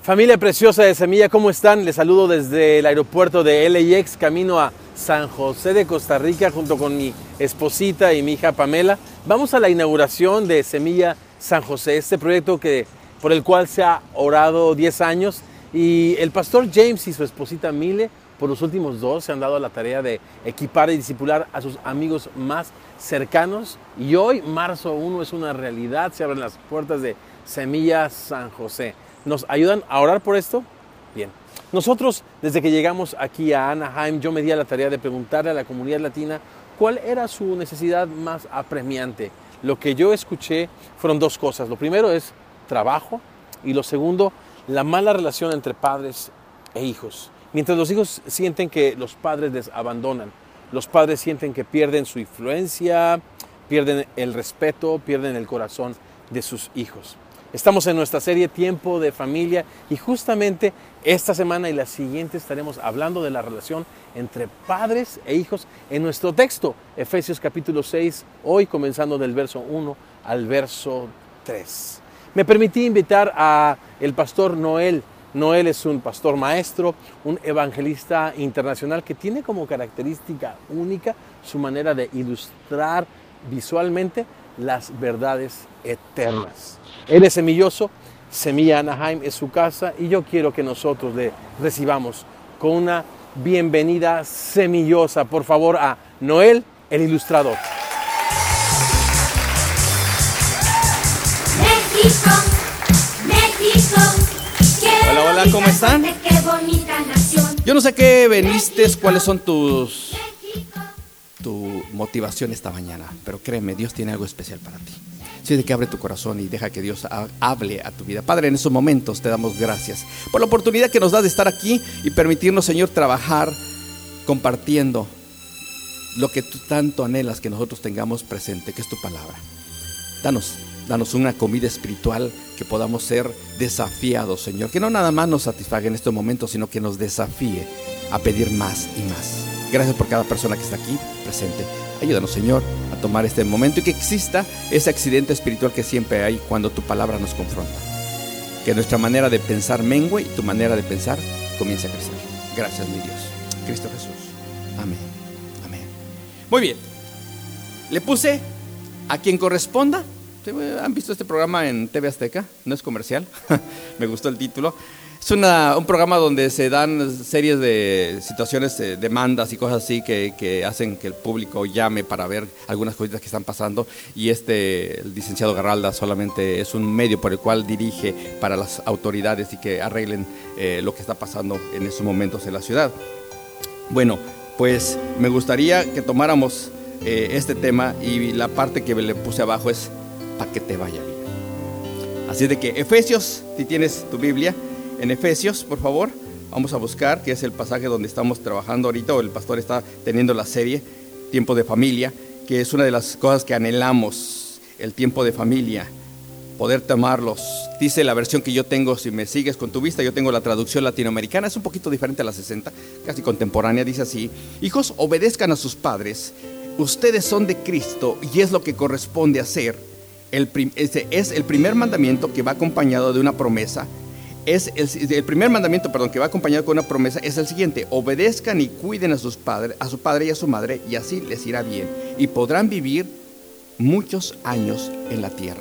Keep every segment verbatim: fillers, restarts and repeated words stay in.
Familia preciosa de Semilla, ¿cómo están? Les saludo desde el aeropuerto de L A X, camino a San José de Costa Rica, junto con mi esposita y mi hija Pamela. Vamos a la inauguración de Semilla San José, este proyecto que, por el cual se ha orado diez años. Y el pastor James y su esposita Mile, por los últimos dos, se han dado la tarea de equipar y discipular a sus amigos más cercanos. Y hoy, marzo primero, es una realidad. Se abren las puertas de Semilla San José. ¿Nos ayudan a orar por esto? Bien. Nosotros, desde que llegamos aquí a Anaheim, yo me di a la tarea de preguntarle a la comunidad latina cuál era su necesidad más apremiante. Lo que yo escuché fueron dos cosas. Lo primero es trabajo y lo segundo, la mala relación entre padres e hijos. Mientras los hijos sienten que los padres les abandonan, los padres sienten que pierden su influencia, pierden el respeto, pierden el corazón de sus hijos. Estamos en nuestra serie Tiempo de Familia y justamente esta semana y la siguiente estaremos hablando de la relación entre padres e hijos en nuestro texto, Efesios capítulo seis, hoy comenzando del verso uno al verso tres. Me permití invitar a el pastor Noel. Noel es un pastor maestro, un evangelista internacional que tiene como característica única su manera de ilustrar visualmente las verdades eternas. Él es semilloso, Semilla Anaheim es su casa y yo quiero que nosotros le recibamos con una bienvenida semillosa. Por favor, a Noel, el ilustrador. México, México. Hola, hola, ¿cómo están? Qué bonita nación. Yo no sé qué veniste, cuáles son tus tu motivación esta mañana, pero créeme, Dios tiene algo especial para ti. Así de que abre tu corazón y deja que Dios hable a tu vida. Padre, en esos momentos te damos gracias por la oportunidad que nos das de estar aquí y permitirnos, Señor, trabajar compartiendo lo que tú tanto anhelas que nosotros tengamos presente, que es tu palabra. Danos, danos una comida espiritual que podamos ser desafiados, Señor, que no nada más nos satisfaga en estos momentos, sino que nos desafíe a pedir más y más. Gracias por cada persona que está aquí presente. Ayúdanos, Señor, a tomar este momento y que exista ese accidente espiritual que siempre hay cuando tu palabra nos confronta. Que nuestra manera de pensar mengue y tu manera de pensar comience a crecer. Gracias, mi Dios. Cristo Jesús. Amén. Amén. Muy bien. Le puse a quien corresponda. ¿Han visto este programa en T V Azteca? No es comercial. Me gustó el título. Es una, un programa donde se dan series de situaciones, de demandas y cosas así que, que hacen que el público llame para ver algunas cositas que están pasando. Y este, el licenciado Garralda solamente es un medio por el cual dirige para las autoridades y que arreglen eh, lo que está pasando en esos momentos en la ciudad. Bueno, pues me gustaría que tomáramos eh, este tema y la parte que le puse abajo es para que te vaya bien. Así de que Efesios, si tienes tu Biblia, en Efesios, por favor, vamos a buscar, que es el pasaje donde estamos trabajando ahorita, o el pastor está teniendo la serie Tiempo de Familia, que es una de las cosas que anhelamos, el tiempo de familia, poder tomarlos. Dice la versión que yo tengo, si me sigues con tu vista, yo tengo la traducción latinoamericana, es un poquito diferente a la sesenta, casi contemporánea, dice así: hijos, obedezcan a sus padres, ustedes son de Cristo y es lo que corresponde hacer. El prim- ese es el primer mandamiento que va acompañado de una promesa. Es el, el primer mandamiento, perdón, que va acompañado con una promesa es el siguiente: obedezcan y cuiden a sus padres, a su padre y a su madre, y así les irá bien y podrán vivir muchos años en la tierra.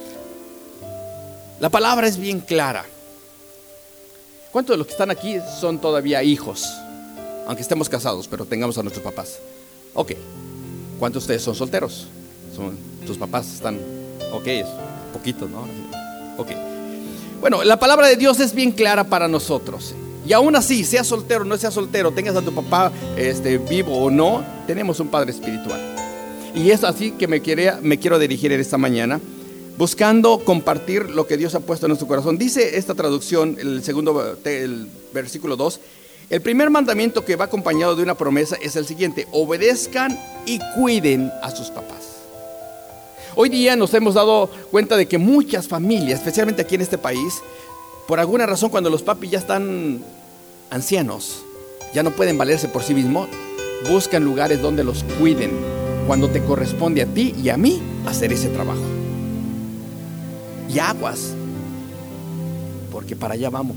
La palabra es bien clara. ¿Cuántos de los que están aquí son todavía hijos? Aunque estemos casados, pero tengamos a nuestros papás. Ok. ¿Cuántos de ustedes son solteros? Son, tus papás están, ok, es poquitos, ¿no? Ok. Bueno, la palabra de Dios es bien clara para nosotros. Y aún así, seas soltero o no seas soltero, tengas a tu papá este, vivo o no, tenemos un padre espiritual. Y es así que me, quiere, me quiero dirigir en esta mañana, buscando compartir lo que Dios ha puesto en nuestro corazón. Dice esta traducción, el segundo, el versículo dos: el primer mandamiento que va acompañado de una promesa es el siguiente: obedezcan y cuiden a sus papás. Hoy día nos hemos dado cuenta de que muchas familias, especialmente aquí en este país, por alguna razón, cuando los papis ya están ancianos, ya no pueden valerse por sí mismos, buscan lugares donde los cuiden, cuando te corresponde a ti y a mí hacer ese trabajo. Y aguas, porque para allá vamos.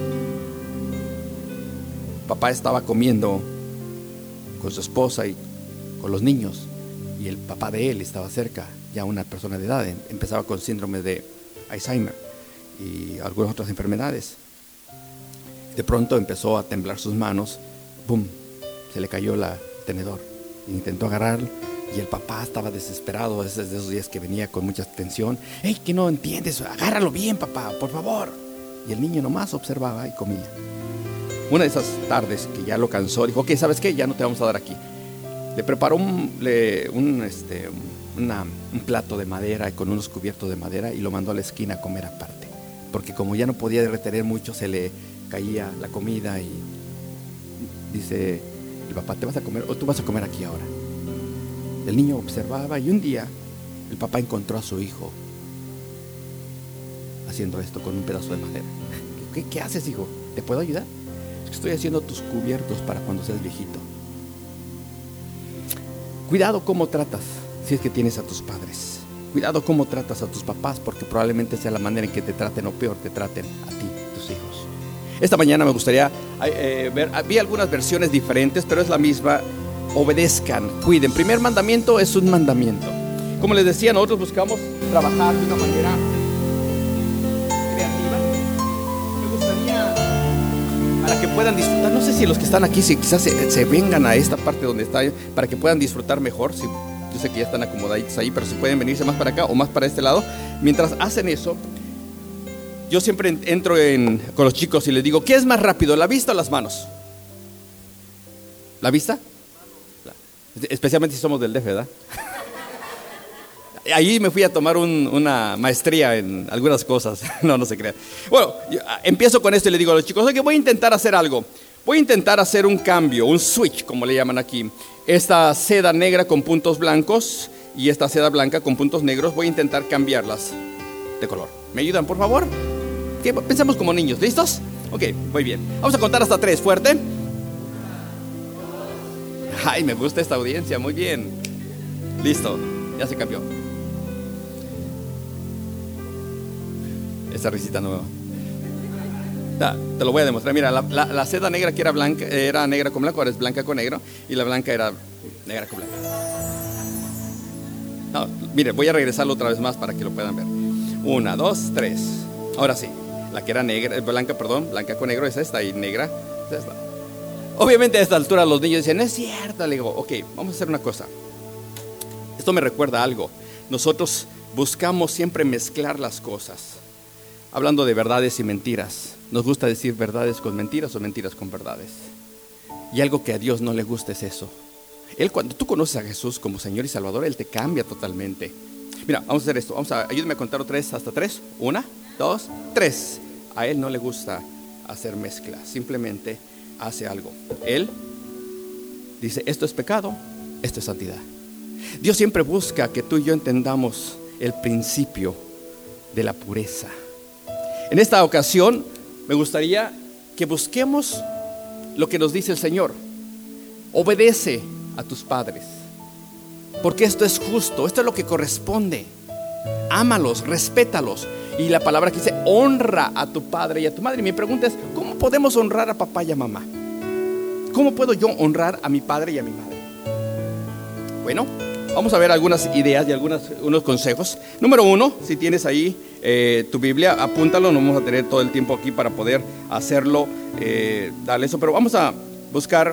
Papá estaba comiendo con su esposa y con los niños, y el papá de él estaba cerca, ya una persona de edad, empezaba con síndrome de Alzheimer y algunas otras enfermedades. De pronto empezó a temblar sus manos, ¡boom!, se le cayó la, el tenedor, intentó agarrarlo, y el papá estaba desesperado. Desde esos días que venía con mucha tensión. ¡Hey, que no entiendes! Agárralo bien, papá, por favor. Y el niño nomás observaba y comía. Una de esas tardes que ya lo cansó, dijo: ok, ¿sabes qué? Ya no te vamos a dar aquí. Le preparó un, le, un, este, una, un plato de madera con unos cubiertos de madera, y lo mandó a la esquina a comer aparte, porque como ya no podía retener mucho, se le caía la comida. Y dice el papá: ¿te vas a comer o tú vas a comer aquí ahora? El niño observaba, y un día el papá encontró a su hijo haciendo esto con un pedazo de madera. ¿Qué, qué haces, hijo? ¿Te puedo ayudar? Estoy haciendo tus cubiertos para cuando seas viejito. Cuidado cómo tratas, si es que tienes a tus padres. Cuidado cómo tratas a tus papás, porque probablemente sea la manera en que te traten, o peor, te traten a ti, tus hijos. Esta mañana me gustaría eh, ver, vi algunas versiones diferentes, pero es la misma. Obedezcan, cuiden. Primer mandamiento es un mandamiento. Como les decía, nosotros buscamos trabajar de una manera creativa. Me gustaría, para que puedan disfrutar, no sé si los que están aquí, si quizás se, se vengan a esta parte donde está, para que puedan disfrutar mejor. Si, yo sé que ya están acomodaditos ahí, pero si pueden venirse más para acá o más para este lado. Mientras hacen eso, yo siempre entro en, con los chicos y les digo: ¿qué es más rápido, la vista o las manos? ¿La vista? Especialmente si somos del D F, ¿verdad? Ahí me fui a tomar un, una maestría en algunas cosas. No, no se crean. Bueno, yo empiezo con esto y le digo a los chicos: oye, voy a intentar hacer algo. Voy a intentar hacer un cambio, un switch, como le llaman aquí. Esta seda negra con puntos blancos y esta seda blanca con puntos negros, voy a intentar cambiarlas de color. ¿Me ayudan, por favor? ¿Qué? Pensamos como niños. ¿Listos? Ok, muy bien. Vamos a contar hasta tres. Fuerte. Ay, me gusta esta audiencia, muy bien. Listo, ya se cambió. Esa risita nueva. Ah, te lo voy a demostrar. Mira, la, la, la seda negra que era blanca, era negra con blanco, ahora es blanca con negro. Y la blanca era negra con blanco. No, mire, voy a regresarlo otra vez más para que lo puedan ver. Una, dos, tres. Ahora sí, la que era negra, blanca, perdón, blanca con negro es esta, y negra es esta. Obviamente a esta altura los niños dicen: no es cierto. Le digo: ok, vamos a hacer una cosa. Esto me recuerda algo. Nosotros buscamos siempre mezclar las cosas, hablando de verdades y mentiras. Nos gusta decir verdades con mentiras o mentiras con verdades. Y algo que a Dios no le gusta es eso. Él, cuando tú conoces a Jesús como Señor y Salvador, Él te cambia totalmente. Mira, vamos a hacer esto. Vamos a, ayúdame a contar tres, hasta tres. Una, dos, tres. A Él no le gusta hacer mezcla. Simplemente hace algo. Él dice: esto es pecado, esto es santidad. Dios siempre busca que tú y yo entendamos el principio de la pureza. En esta ocasión me gustaría que busquemos lo que nos dice el Señor. Obedece a tus padres, porque esto es justo, esto es lo que corresponde. Ámalos, respétalos. Y la palabra que dice: honra a tu padre y a tu madre. Y mi pregunta es: ¿cómo podemos honrar a papá y a mamá? ¿Cómo puedo yo honrar a mi padre y a mi madre? Bueno, vamos a ver algunas ideas y algunos unos consejos. Número uno, si tienes ahí eh, tu Biblia, apúntalo. No vamos a tener todo el tiempo aquí para poder hacerlo, eh, darle eso, pero vamos a buscar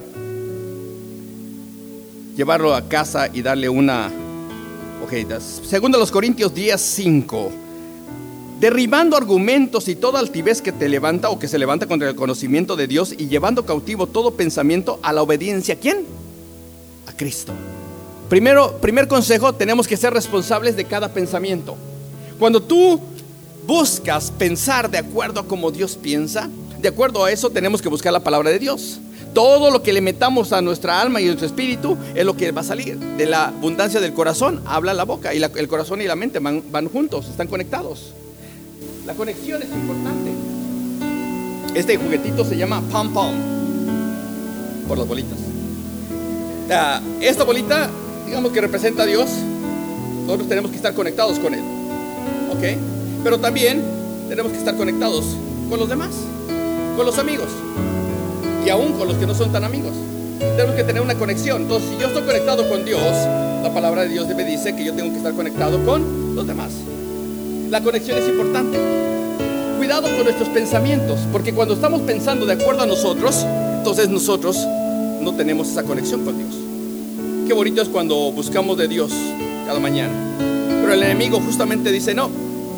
llevarlo a casa y darle una. Ok, segundo los Corintios diez, cinco. Derribando argumentos y toda altivez que te levanta o que se levanta contra el conocimiento de Dios, y llevando cautivo todo pensamiento a la obediencia. ¿A quién? A Cristo. Primero, primer consejo: tenemos que ser responsables de cada pensamiento. Cuando tú buscas pensar de acuerdo a como Dios piensa, de acuerdo a eso tenemos que buscar la palabra de Dios. Todo lo que le metamos a nuestra alma y a nuestro espíritu es lo que va a salir. De la abundancia del corazón habla la boca, y la, el corazón y la mente van, van juntos, están conectados. La conexión es importante. Este juguetito se llama Pom Pom, por las bolitas. Uh, esta bolita, digamos que representa a Dios. Nosotros tenemos que estar conectados con Él, ¿ok? Pero también tenemos que estar conectados con los demás, con los amigos y aún con los que no son tan amigos. Tenemos que tener una conexión. Entonces, si yo estoy conectado con Dios, la palabra de Dios me dice que yo tengo que estar conectado con los demás. La conexión es importante. Cuidado con nuestros pensamientos, porque cuando estamos pensando de acuerdo a nosotros, entonces nosotros no tenemos esa conexión con Dios. Qué bonito es cuando buscamos de Dios cada mañana, pero el enemigo justamente dice: no,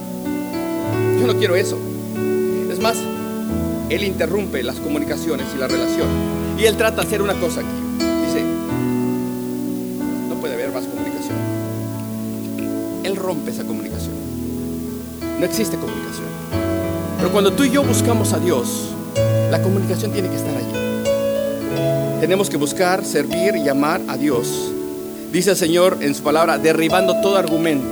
yo no quiero eso. Es más, él interrumpe las comunicaciones y la relación, y él trata de hacer una cosa aquí. Dice: no puede haber más comunicación. Él rompe esa comunicación. No existe comunicación. Pero cuando tú y yo buscamos a Dios, la comunicación tiene que estar allí. Tenemos que buscar, servir y amar a Dios. Dice el Señor en su palabra: derribando todo argumento.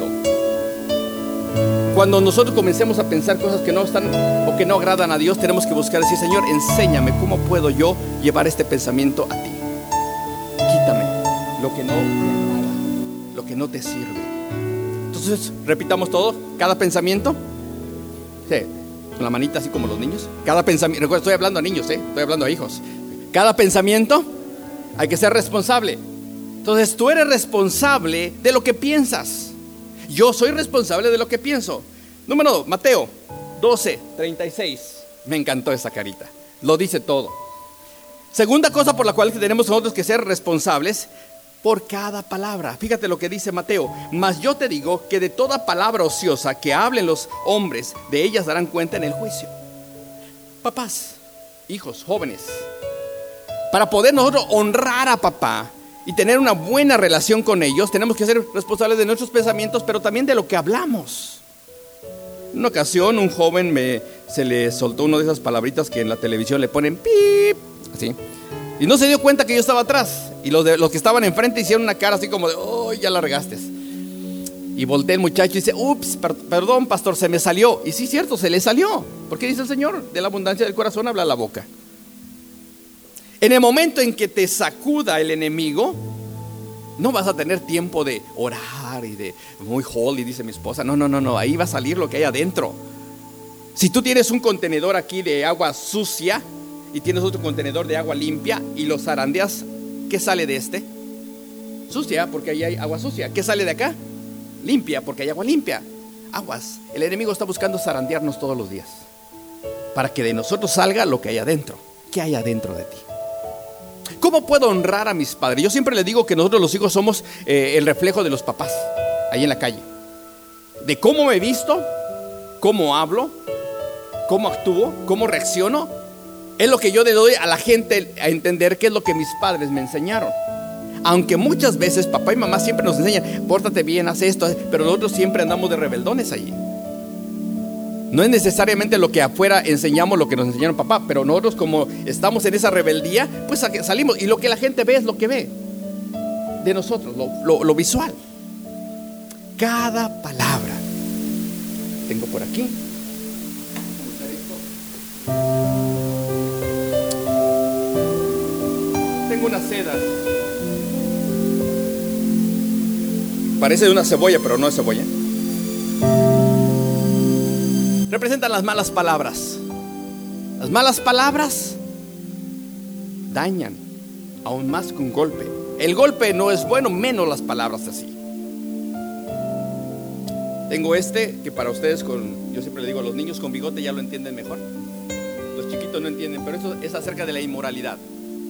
Cuando nosotros comencemos a pensar cosas que no están o que no agradan a Dios, tenemos que buscar decir: Señor, enséñame cómo puedo yo llevar este pensamiento a ti. Quítame lo que no te agrada, lo que no te sirve. Entonces, repitamos todo, cada pensamiento. Sí, con la manita así como los niños. Cada pensamiento, recuerda, estoy hablando a niños, ¿eh? Estoy hablando a hijos. Cada pensamiento hay que ser responsable. Entonces, tú eres responsable de lo que piensas. Yo soy responsable de lo que pienso. Número dos, Mateo doce, treinta y seis. Me encantó esa carita. Lo dice todo. Segunda cosa por la cual tenemos nosotros que ser responsables: por cada palabra. Fíjate lo que dice Mateo: mas yo te digo que de toda palabra ociosa que hablen los hombres, de ellas darán cuenta en el juicio. Papás, hijos, jóvenes, para poder nosotros honrar a papá y tener una buena relación con ellos, tenemos que ser responsables de nuestros pensamientos, pero también de lo que hablamos. En una ocasión, un joven me, se le soltó una de esas palabritas que en la televisión le ponen pip, así, y no se dio cuenta que yo estaba atrás. Y los, de, los que estaban enfrente hicieron una cara así como de: oh, ya la regaste. Y voltea el muchacho y dice: ups, per, perdón, pastor, se me salió. Y sí, cierto, se le salió. Porque dice el Señor: de la abundancia del corazón habla la boca. En el momento en que te sacuda el enemigo, no vas a tener tiempo de orar y de muy holy, dice mi esposa. No, no, no, no, ahí va a salir lo que hay adentro. Si tú tienes un contenedor aquí de agua sucia y tienes otro contenedor de agua limpia y los zarandeas, ¿qué sale de este? Sucia, porque ahí hay agua sucia. ¿Qué sale de acá? Limpia, porque hay agua limpia. Aguas. El enemigo está buscando zarandearnos todos los días para que de nosotros salga lo que hay adentro. ¿Qué hay adentro de ti? ¿Cómo puedo honrar a mis padres? Yo siempre les digo que nosotros los hijos somos eh, el reflejo de los papás ahí en la calle. De cómo me visto, cómo hablo, cómo actúo, cómo reacciono, es lo que yo le doy a la gente a entender qué es lo que mis padres me enseñaron. Aunque muchas veces papá y mamá siempre nos enseñan: pórtate bien, haz esto, pero nosotros siempre andamos de rebeldones allí. No es necesariamente lo que afuera enseñamos, lo que nos enseñaron papá, pero nosotros, como estamos en esa rebeldía, pues salimos, y lo que la gente ve es lo que ve de nosotros, lo, lo, lo visual. Cada palabra. Tengo por aquí. Tengo unas sedas. Parece de una cebolla, pero no es cebolla. Representan las malas palabras. Las malas palabras dañan aún más que un golpe. El golpe no es bueno, menos las palabras así. Tengo este que para ustedes, con, yo siempre le digo, a los niños con bigote ya lo entienden mejor. Los chiquitos no entienden, pero eso es acerca de la inmoralidad.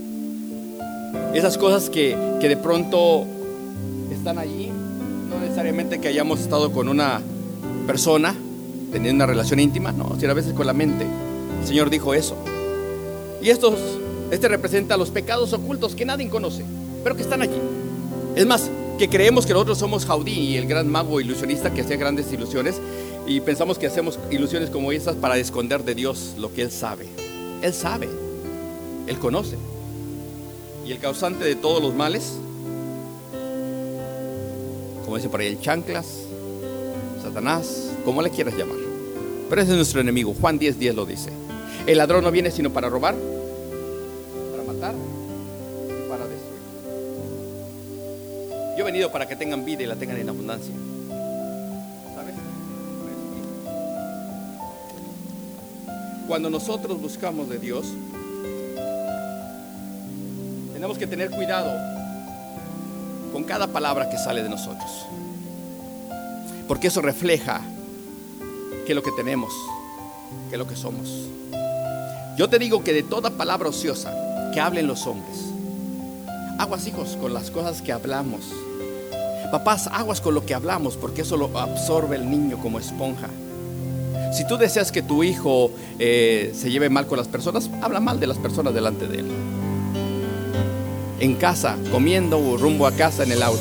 Esas cosas que, que de pronto están allí, no necesariamente que hayamos estado con una persona teniendo una relación íntima, no, sino a veces con la mente. El Señor dijo eso. Y estos, este representa los pecados ocultos que nadie conoce, pero que están allí. Es más, que creemos que nosotros somos Houdini, el gran mago ilusionista que hacía grandes ilusiones, y pensamos que hacemos ilusiones como esas para esconder de Dios lo que Él sabe. Él sabe, Él conoce. Y el causante de todos los males, como dice por ahí, el chanclas, Satanás, como le quieras llamar, pero ese es nuestro enemigo. Juan diez, diez lo dice: el ladrón no viene sino para robar, para matar y para destruir. Yo he venido para que tengan vida y la tengan en abundancia. ¿Sabes? cuando nosotros buscamos de Dios, tenemos que tener cuidado con cada palabra que sale de nosotros, porque eso refleja qué es lo que tenemos, qué es lo que somos. Yo te digo que de toda palabra ociosa que hablen los hombres, aguas, hijos, con las cosas que hablamos. Papás, aguas con lo que hablamos, porque eso lo absorbe el niño como esponja. Si tú deseas que tu hijo eh, se lleve mal con las personas, habla mal de las personas delante de él. En casa, comiendo o rumbo a casa en el auto.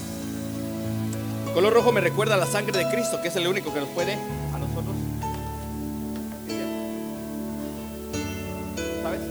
El color rojo me recuerda a la sangre de Cristo, que es el único que nos puede a nosotros. ¿Sabes?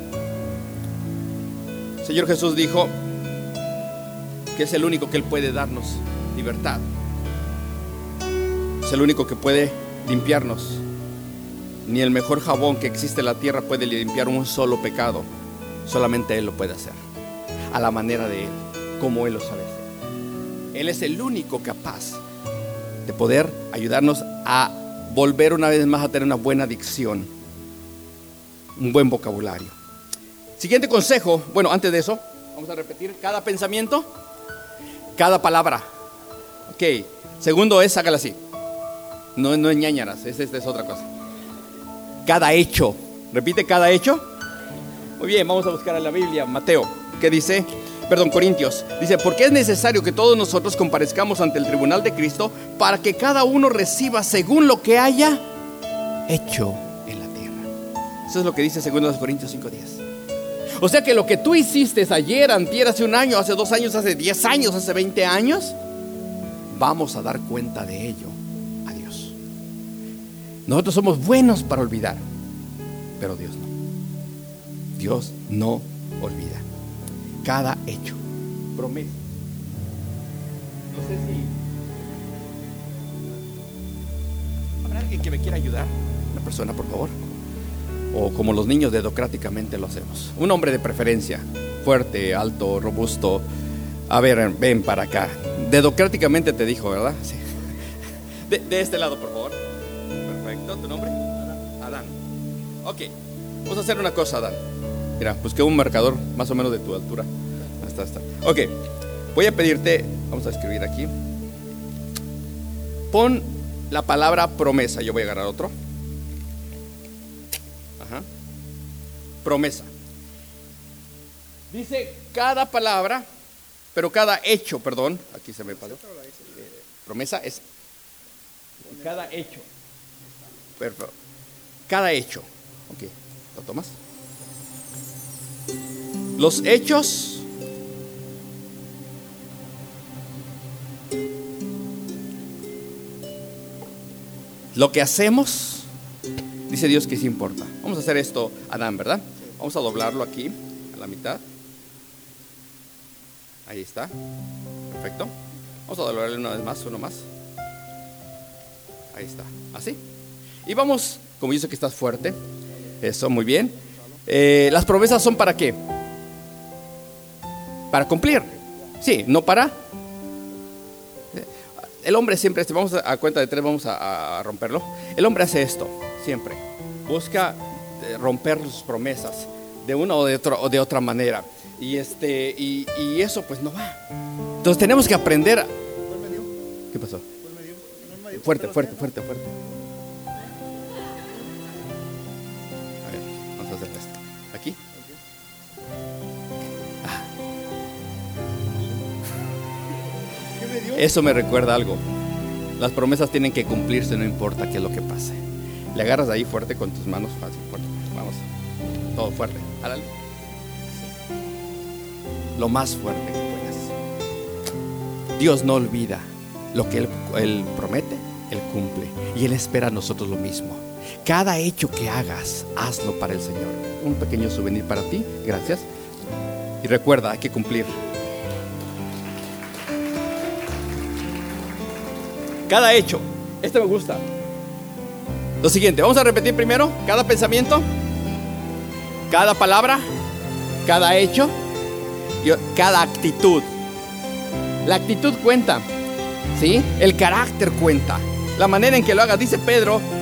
Señor Jesús dijo que es el único que Él puede darnos libertad. Es el único que puede limpiarnos. Ni el mejor jabón que existe en la tierra puede limpiar un solo pecado. Solamente Él lo puede hacer, a la manera de Él, como Él lo sabe hacer. Él es el único capaz de poder ayudarnos a volver una vez más a tener una buena dicción, un buen vocabulario. Siguiente consejo. Bueno, antes de eso, vamos a repetir cada pensamiento, cada palabra. Ok. Segundo es, hágala así. No, no es ñañaras, esta es, es otra cosa. Cada hecho. Repite, cada hecho. Muy bien, vamos a buscar en la Biblia, Mateo, que dice, perdón, Corintios, dice, porque es necesario que todos nosotros comparezcamos ante el tribunal de Cristo para que cada uno reciba según lo que haya hecho en la tierra. Eso es lo que dice segundo Corintios cinco diez. O sea que lo que tú hiciste ayer, antier, hace un año, hace dos años, hace diez años, hace veinte años, vamos a dar cuenta de ello a Dios. Nosotros somos buenos para olvidar, pero Dios no. Dios no olvida. Cada hecho, promesa. No sé si habrá alguien que me quiera ayudar. Una persona, por favor. O como los niños dedocráticamente lo hacemos. Un hombre de preferencia, fuerte, alto, robusto. A ver, ven para acá. Dedocráticamente te dijo, ¿verdad? Sí. De, de este lado, por favor. Perfecto. ¿Tu nombre? Adán. Adán. Ok. Vamos a hacer una cosa, Adán. Mira, busqué un marcador más o menos de tu altura. Hasta, hasta. Ok. Voy a pedirte, vamos a escribir aquí. Pon la palabra promesa. Yo voy a agarrar otro. Ajá. Promesa. Dice cada palabra, pero cada hecho, perdón, aquí se me pasó. Eh, promesa es cada hecho. Perfecto. Cada hecho. Ok, ¿lo tomas? Los hechos lo que hacemos, dice Dios que sí importa. Vamos a hacer esto, Adán, ¿verdad? Vamos a doblarlo aquí, a la mitad. Ahí está. Perfecto. Vamos a doblarle una vez más, uno más. Ahí está. Así. Y vamos, como yo sé que estás fuerte. Eso, muy bien. Eh, las promesas son para qué? Para cumplir. Sí, no para. El hombre siempre, vamos a, a cuenta de tres, vamos a, a romperlo. El hombre hace esto, siempre. Busca romper sus promesas de una o de, otro, o de otra manera. Y, este, y, y eso pues no va. Entonces tenemos que aprender. ¿Qué pasó? Fuerte, fuerte, fuerte, fuerte. A ver, vamos a hacer esto. Aquí. Ah. Eso me recuerda algo. Las promesas tienen que cumplirse, no importa qué es lo que pase. Le agarras ahí fuerte con tus manos, fácil, fuerte. Vamos. Todo fuerte. Álale. Lo más fuerte que puedas. Dios no olvida lo que Él, Él promete, Él cumple. Y Él espera a nosotros lo mismo. Cada hecho que hagas, hazlo para el Señor. Un pequeño souvenir para ti, gracias. Y recuerda, hay que cumplir. Cada hecho. Este me gusta. Lo siguiente, vamos a repetir primero. Cada pensamiento, cada palabra, cada hecho, cada actitud. La actitud cuenta, ¿sí? El carácter cuenta. La manera en que lo hagas. Dice Pedro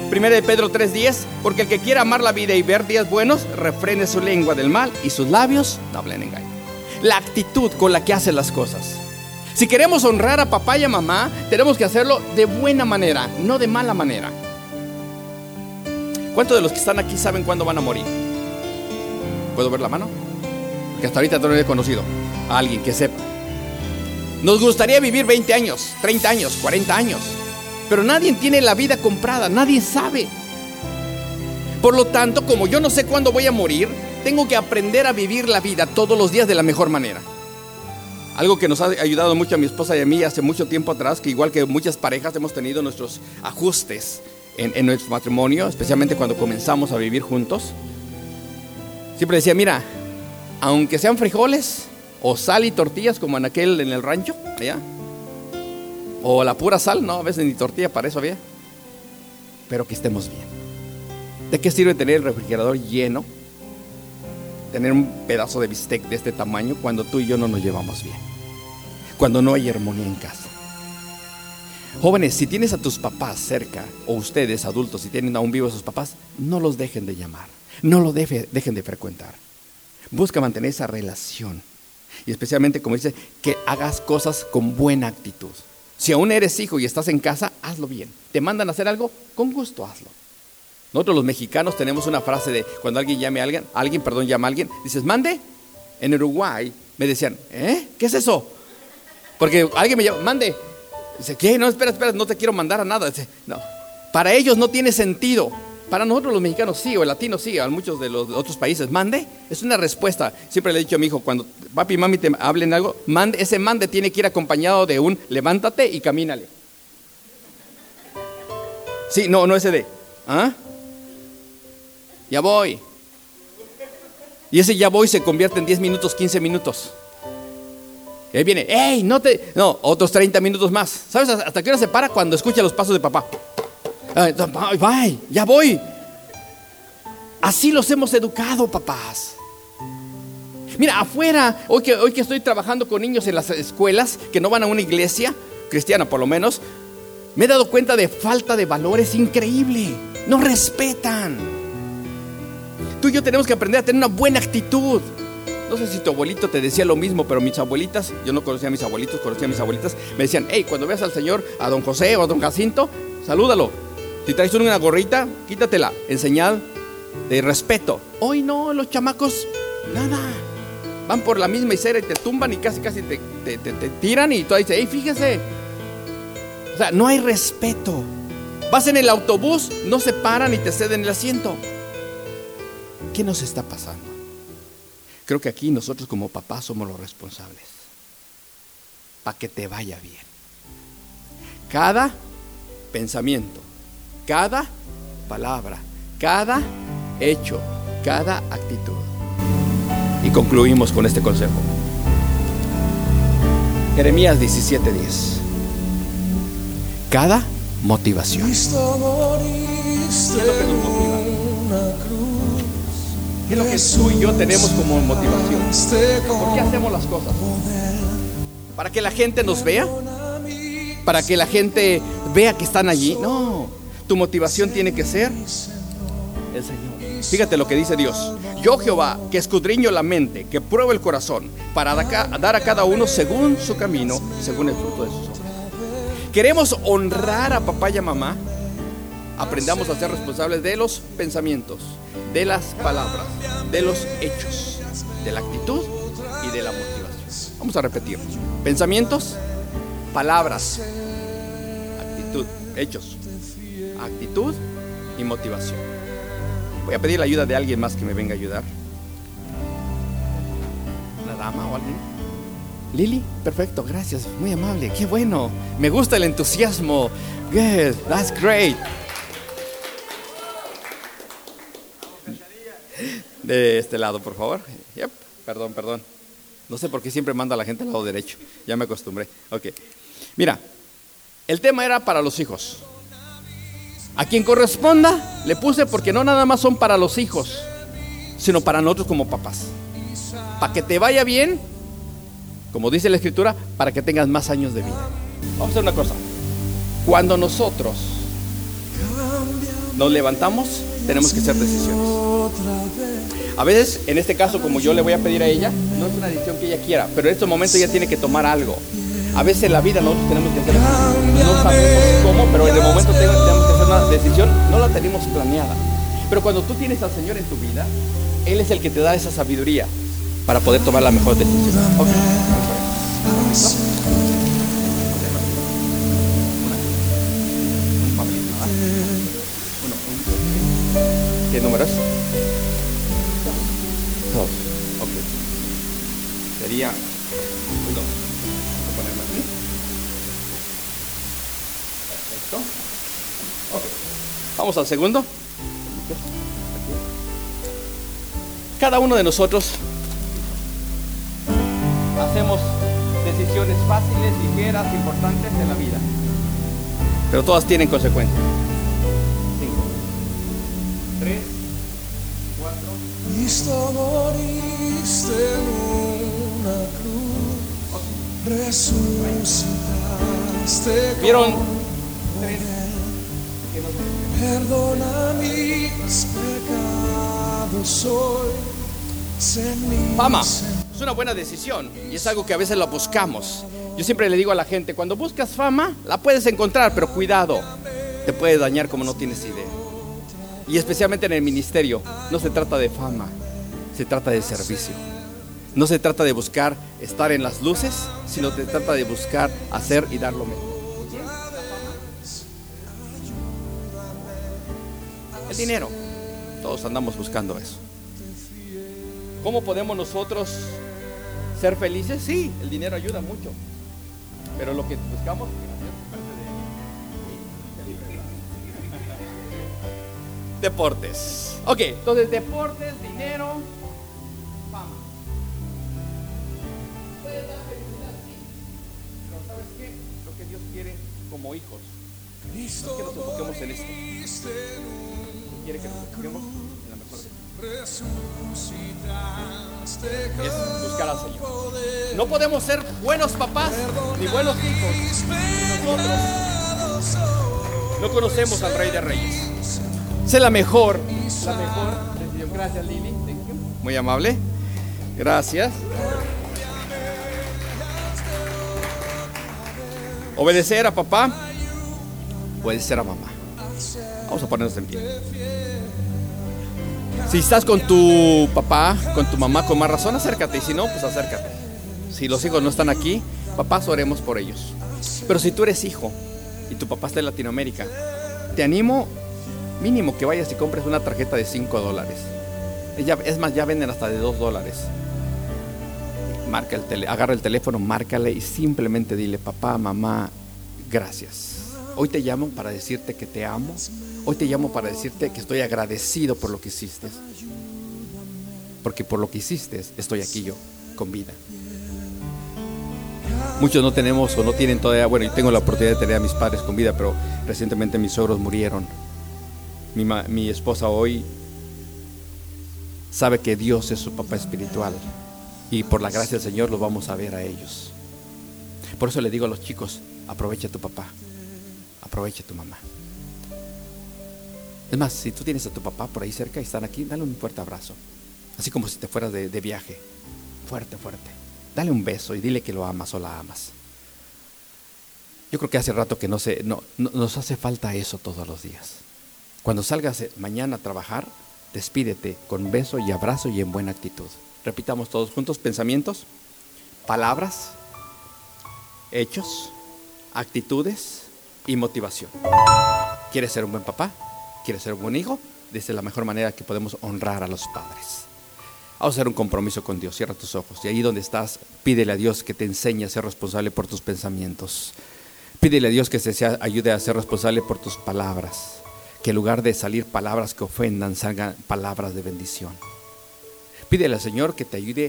Primera de Pedro tres diez, porque el que quiera amar la vida y ver días buenos, refrene su lengua del mal y sus labios no hablen engaño. La actitud con la que hace las cosas. Si queremos honrar a papá y a mamá, tenemos que hacerlo de buena manera, no de mala manera. ¿Cuántos de los que están aquí saben cuándo van a morir? ¿Puedo ver la mano? Porque hasta ahorita no he conocido a alguien que sepa. Nos gustaría vivir veinte años, treinta años, cuarenta años, pero nadie tiene la vida comprada, nadie sabe. Por lo tanto, como yo no sé cuándo voy a morir, tengo que aprender a vivir la vida todos los días de la mejor manera. Algo que nos ha ayudado mucho a mi esposa y a mí hace mucho tiempo atrás, que igual que muchas parejas hemos tenido nuestros ajustes en, en nuestro matrimonio, especialmente cuando comenzamos a vivir juntos. Siempre decía, mira, aunque sean frijoles o sal y tortillas como en aquel en el rancho, ¿ya? O la pura sal, no, a veces ni tortilla para eso había, pero que estemos bien. ¿De qué sirve tener el refrigerador lleno? Tener un pedazo de bistec de este tamaño cuando tú y yo no nos llevamos bien, cuando no hay armonía en casa. Jóvenes, si tienes a tus papás cerca, o ustedes adultos, si tienen aún vivos a sus papás, no los dejen de llamar, no los deje, dejen de frecuentar. Busca mantener esa relación. Y especialmente, como dice, que hagas cosas con buena actitud. Si aún eres hijo y estás en casa, hazlo bien. Te mandan a hacer algo, con gusto hazlo. Nosotros los mexicanos tenemos una frase de cuando alguien llame a alguien, alguien, perdón, llama a alguien, dices, mande. En Uruguay me decían, ¿eh? ¿Qué es eso? Porque alguien me llama, mande. Dice, ¿qué? No, espera, espera, no te quiero mandar a nada. Dice, no. Para ellos no tiene sentido. Para nosotros los mexicanos sí, o el latino sí, a muchos de los otros países, mande, es una respuesta. Siempre le he dicho a mi hijo, cuando papi y mami te hablen algo, mande, ese mande tiene que ir acompañado de un levántate y camínale. Sí, no, no ese de, ¿ah? Ya voy. Y ese ya voy se convierte en diez minutos, quince minutos. Y ahí viene, ¡ey! No te. No, otros treinta minutos más. ¿Sabes hasta qué hora se para? Cuando escucha los pasos de papá. Ay, bye, ya voy. Así los hemos educado, papás. Mira, afuera, hoy que, hoy que estoy trabajando con niños en las escuelas que no van a una iglesia cristiana, por lo menos, me he dado cuenta de falta de valores increíble. No respetan. Tú y yo tenemos que aprender a tener una buena actitud. No sé si tu abuelito te decía lo mismo, pero mis abuelitas, yo no conocía a mis abuelitos, conocía a mis abuelitas, me decían, hey, cuando veas al señor, a don José o a don Jacinto, salúdalo. Si traes una gorrita, quítatela, en señal de respeto. Hoy no, los chamacos, nada. Van por la misma acera y te tumban y casi casi te, te, te, te tiran y tú dices, hey, fíjese. O sea, no hay respeto. Vas en el autobús, no se paran y te ceden el asiento. ¿Qué nos está pasando? Creo que aquí nosotros como papás somos los responsables. Para que te vaya bien. Cada pensamiento, cada palabra, cada hecho, cada actitud. Y concluimos con este consejo. Jeremías diecisiete diez. Cada motivación. ¿Qué es lo que nos motiva? ¿Qué es lo que tú y yo tenemos como motivación? ¿Por qué hacemos las cosas? ¿Para que la gente nos vea? ¿Para que la gente vea que están allí? No, tu motivación tiene que ser el Señor. Fíjate lo que dice Dios. Yo, Jehová, que escudriño la mente, que pruebo el corazón, para dar a cada uno según su camino, según el fruto de sus obras. ¿Queremos honrar a papá y a mamá? Aprendamos a ser responsables de los pensamientos, de las palabras, de los hechos, de la actitud y de la motivación. Vamos a repetir. Pensamientos, palabras, actitud, hechos, actitud y motivación. Voy a pedir la ayuda de alguien más que me venga a ayudar. ¿Una dama o alguien? Lili, perfecto, gracias, muy amable, qué bueno. Me gusta el entusiasmo. Good, that's great. De este lado, por favor. Yep. Perdón, perdón. No sé por qué siempre manda a la gente al lado derecho. Ya me acostumbré. Ok. Mira, el tema era para los hijos. A quien corresponda, le puse porque no nada más son para los hijos, sino para nosotros como papás. Para que te vaya bien, como dice la Escritura, para que tengas más años de vida. Vamos a hacer una cosa. Cuando nosotros nos levantamos, tenemos que hacer decisiones. A veces, en este caso, como yo le voy a pedir a ella, no es una decisión que ella quiera, pero en estos momentos ella tiene que tomar algo. A veces en la vida nosotros tenemos que hacer, no sabemos cómo, pero en el momento tenemos que hacer una decisión, no la tenemos planeada. Pero cuando tú tienes al Señor en tu vida, Él es el que te da esa sabiduría para poder tomar la mejor decisión. Ok, ¿qué número es? Dos. Ok. Sería uno. Voy a ponerlo aquí. Perfecto. Ok. Vamos al segundo. Cada uno de nosotros hacemos decisiones fáciles, ligeras, importantes en la vida, pero todas tienen consecuencias. Cinco, tres, cuatro. Cristo moriste en una cruz, resucitaste. ¿Vieron? Perdona mis pecados hoy. Fama es una buena decisión y es algo que a veces la buscamos. Yo siempre le digo a la gente, cuando buscas fama, la puedes encontrar, pero cuidado, te puede dañar como no tienes idea. Y especialmente en el ministerio, no se trata de fama, se trata de servicio. No se trata de buscar estar en las luces, sino se trata de buscar hacer y dar lo mejor. El dinero, todos andamos buscando eso. ¿Cómo podemos nosotros ser felices? Sí, el dinero ayuda mucho, pero lo que buscamos deportes. Ok, entonces deportes, dinero, fama. Puede dar felicidad, sí, pero ¿sabes qué? Lo que Dios quiere como hijos es que nos enfoquemos en esto. Quiere que nos enfoquemos en la mejor decisión. Es buscar al Señor. No podemos ser buenos papás ni buenos hijos si nosotros no conocemos al Rey de Reyes. Sé la mejor, la mejor decisión. Gracias, Lili. Muy amable. Gracias. Obedecer a papá, obedecer a mamá. Vamos a ponernos en pie. Si estás con tu papá, con tu mamá, con más razón, acércate. Y si no, pues acércate. Si los hijos no están aquí, papás, oremos por ellos. Pero si tú eres hijo y tu papá está en Latinoamérica, te animo mínimo que vayas y compres una tarjeta de cinco dólares. Es más, ya venden hasta de dos dólares. Marca el tele, agarra el teléfono, márcale y simplemente dile: papá, mamá, gracias. Hoy te llamo para decirte que te amo. Hoy te llamo para decirte que estoy agradecido por lo que hiciste. Porque por lo que hiciste estoy aquí yo, con vida. Muchos no tenemos o no tienen todavía, bueno, yo tengo la oportunidad de tener a mis padres con vida, pero recientemente mis suegros murieron. Mi, ma, mi esposa hoy sabe que Dios es su papá espiritual y por la gracia del Señor los vamos a ver a ellos. Por eso le digo a los chicos: aprovecha a tu papá, aprovecha a tu mamá. Es más, si tú tienes a tu papá por ahí cerca y están aquí, dale un fuerte abrazo, así como si te fueras de, de viaje. Fuerte, fuerte. Dale un beso y dile que lo amas o la amas. Yo creo que hace rato que no se, no, no, nos hace falta eso todos los días. Cuando salgas mañana a trabajar, despídete con beso y abrazo y en buena actitud. Repitamos todos juntos: pensamientos, palabras, hechos, actitudes y motivación. ¿Quieres ser un buen papá? ¿Quieres ser un buen hijo? Esta es la mejor manera que podemos honrar a los padres. Vamos a hacer un compromiso con Dios. Cierra tus ojos y ahí donde estás, pídele a Dios que te enseñe a ser responsable por tus pensamientos. Pídele a Dios que se ayude a ser responsable por tus palabras. Que en lugar de salir palabras que ofendan, salgan palabras de bendición. Pídele al Señor que te ayude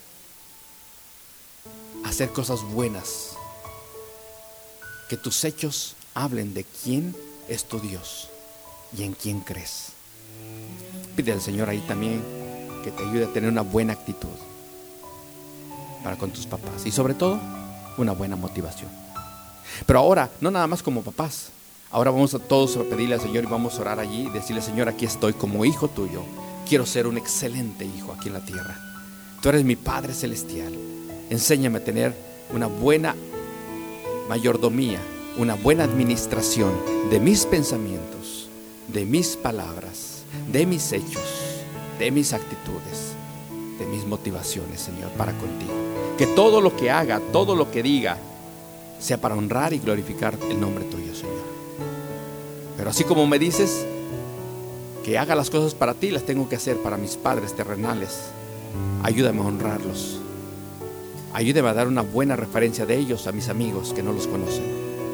a hacer cosas buenas. Que tus hechos hablen de quién es tu Dios y en quién crees. Pídele al Señor ahí también que te ayude a tener una buena actitud para con tus papás y sobre todo una buena motivación. Pero ahora, no nada más como papás, Ahora vamos a todos a pedirle al Señor y vamos a orar allí y decirle: Señor, aquí estoy como hijo tuyo. Quiero ser un excelente hijo aquí en la tierra. Tú eres mi Padre Celestial. Enséñame a tener una buena mayordomía, una buena administración de mis pensamientos, de mis palabras, de mis hechos, de mis actitudes, de mis motivaciones, Señor, para contigo. Que todo lo que haga, todo lo que diga, sea para honrar y glorificar el nombre tuyo, Señor. Pero así como me dices que haga las cosas para ti, las tengo que hacer para mis padres terrenales. Ayúdame a honrarlos. Ayúdame a dar una buena referencia de ellos a mis amigos que no los conocen,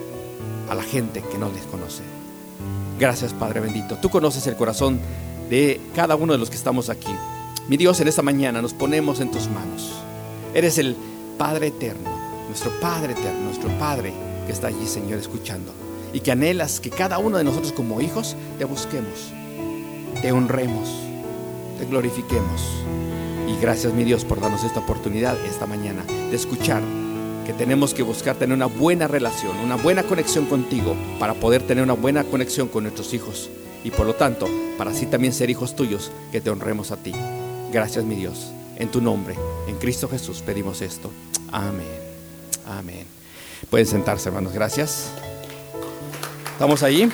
a la gente que no les conoce. Gracias, Padre bendito. Tú conoces el corazón de cada uno de los que estamos aquí. Mi Dios, en esta mañana nos ponemos en tus manos. Eres el Padre eterno, nuestro Padre eterno, nuestro Padre que está allí, Señor, escuchando, y que anhelas que cada uno de nosotros como hijos te busquemos, te honremos, te glorifiquemos. Y gracias, mi Dios, por darnos esta oportunidad esta mañana de escuchar que tenemos que buscar tener una buena relación, una buena conexión contigo, para poder tener una buena conexión con nuestros hijos, y por lo tanto, para así también ser hijos tuyos, que te honremos a ti. Gracias, mi Dios. En tu nombre, en Cristo Jesús, pedimos esto. Amén. Amén. Pueden sentarse, hermanos. Gracias. ¿Estamos ahí?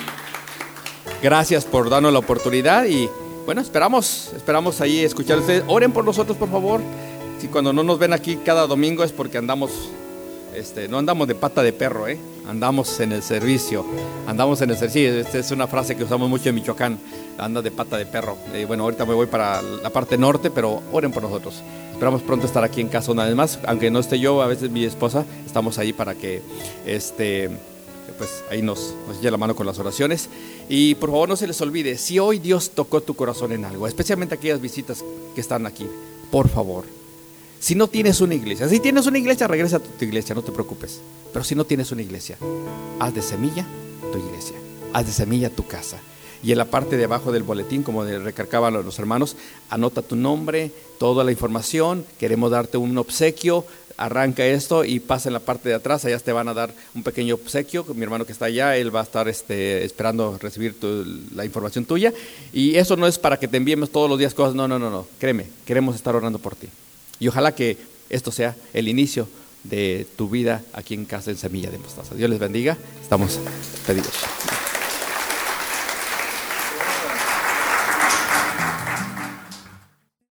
Gracias por darnos la oportunidad y bueno, esperamos, esperamos ahí escuchar a ustedes. Oren por nosotros, por favor. Si cuando no nos ven aquí cada domingo es porque andamos, este, no andamos de pata de perro, ¿eh? Andamos en el servicio, andamos en el servicio. Esta es una frase que usamos mucho en Michoacán, anda de pata de perro. Eh, bueno, ahorita me voy para la parte norte, pero oren por nosotros. Esperamos pronto estar aquí en casa una vez más, aunque no esté yo, a veces mi esposa, estamos ahí para que, este... pues ahí nos, nos eche la mano con las oraciones. Y por favor no se les olvide, si hoy Dios tocó tu corazón en algo, especialmente aquellas visitas que están aquí, por favor, si no tienes una iglesia, si tienes una iglesia, regresa a tu iglesia, no te preocupes. Pero si no tienes una iglesia, haz de semilla tu iglesia, haz de semilla tu casa. Y en la parte de abajo del boletín, como recargaban los hermanos, anota tu nombre, toda la información. Queremos darte un obsequio. Arranca esto y pasa en la parte de atrás, allá te van a dar un pequeño obsequio. Mi hermano que está allá, él va a estar este, esperando recibir tu, la información tuya. Y eso no es para que te enviemos todos los días cosas, no, no, no, no, créeme, queremos estar orando por ti. Y ojalá que esto sea el inicio de tu vida aquí en casa en Semilla de Mostaza. Dios les bendiga, estamos pedidos.